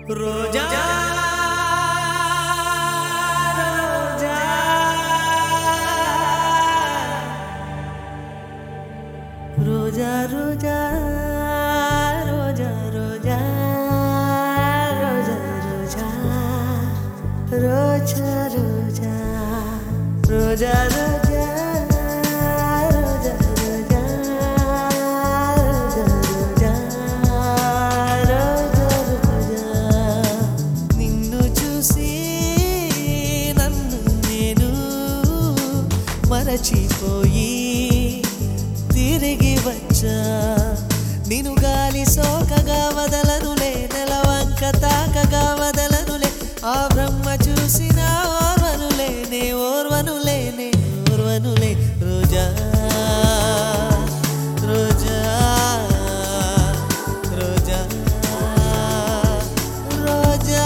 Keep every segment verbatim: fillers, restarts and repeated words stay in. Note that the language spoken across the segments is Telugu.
రోజా రోజా రోజా రోజా రోజా రోజా రోజా రోజా రోజా రోజా రోజా మరచిపోయి తిరిగి వచ్చా నిను గాలి సోకగా వదలనులే నెలవంక తాకగా వదలనులే ఆ బ్రహ్మ చూసిన ఓర్వనులే నే ఓర్వనులే నే ఓర్వనులే రోజా రోజా రోజా రోజా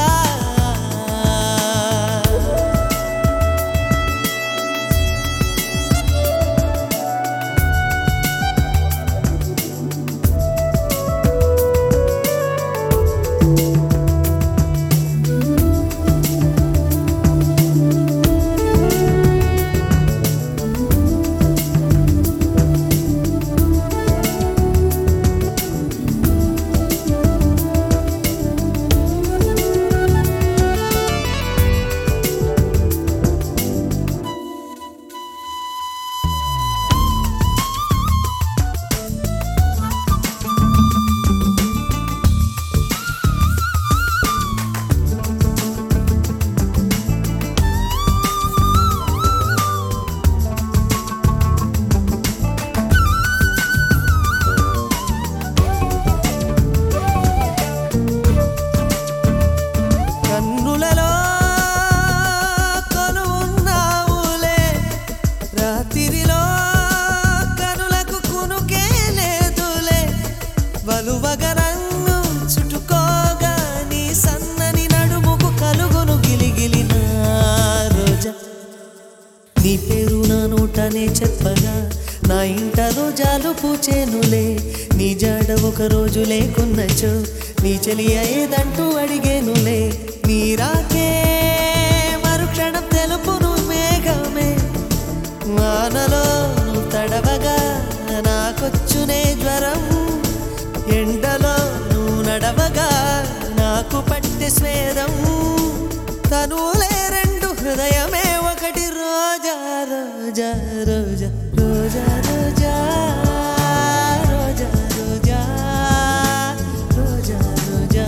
వలువగనన్ను చుట్టుకోగా నీ సన్నని నడుముకు కలుగును గిలిగిలిన రోజా నీ పేరు నా నోటనే చెప్పగా నా ఇంట రోజాలు పూచేనులే నీ జాడ ఒక రోజు లేకున్నచో నీ చెలి అయ్యేదంటూ అడిగేనులే నీ రాకే మరుక్షణం తెలుపును మేఘమే వానలో నువ్వు తడవగా నాకొచ్చునే జ్వరం ఎండలో నువ్వు నడవగా నాకు పట్టె స్వేదం తనులే రెండు హృదయమే ఒకటి రోజా రోజా రోజా రోజా రోజా రోజా రోజా రోజా రోజా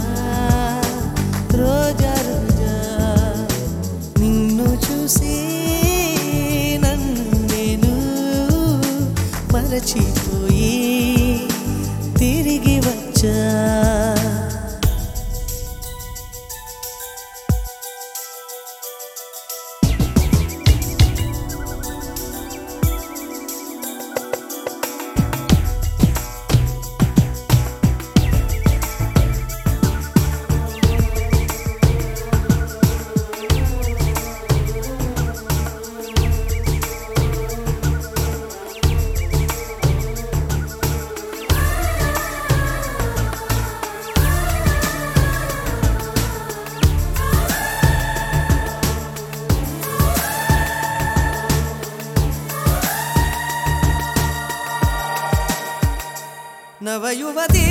రోజా రోజా నిన్ను చూసి నన్ను నేను మరచిపోయి తిరిగి వచ్చా నవయువతి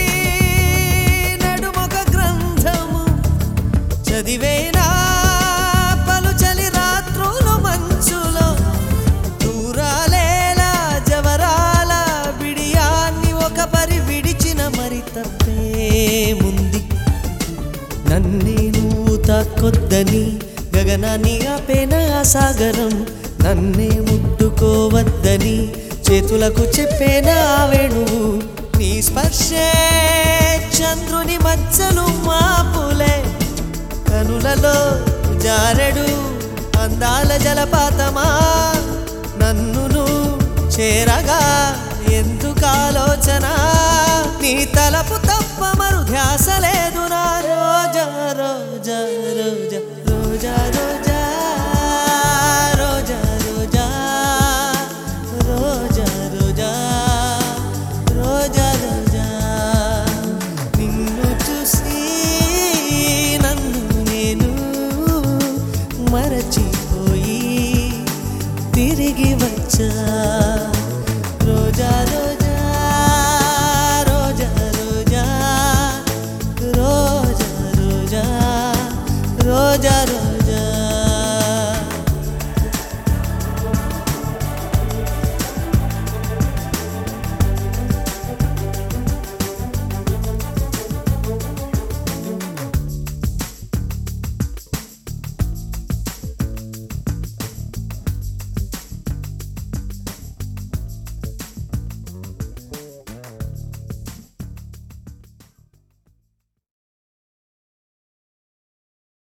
నడుమొక గ్రంథము చదివేనా పలుచలి రాత్రులు మంచులో దూరాలేలా జవరాల బిడియాన్ని ఒక పరి విడిచిన మరి తప్పేముంది నన్నే నువ్వు తాకొద్దని గగనాన్ని ఆపేన ఆ సాగరం నన్నే ముట్టుకోవద్దని చేతులకు చెప్పేన ఆ వేణువు నీ స్పర్శే చంద్రుని మచ్చలు మాపులే కనులలో జారెడు అందాల జలపాతమా నన్ను చేరగా ఎందుకు ఆలోచన నీ తలపు తప్ప మరు ధ్యాస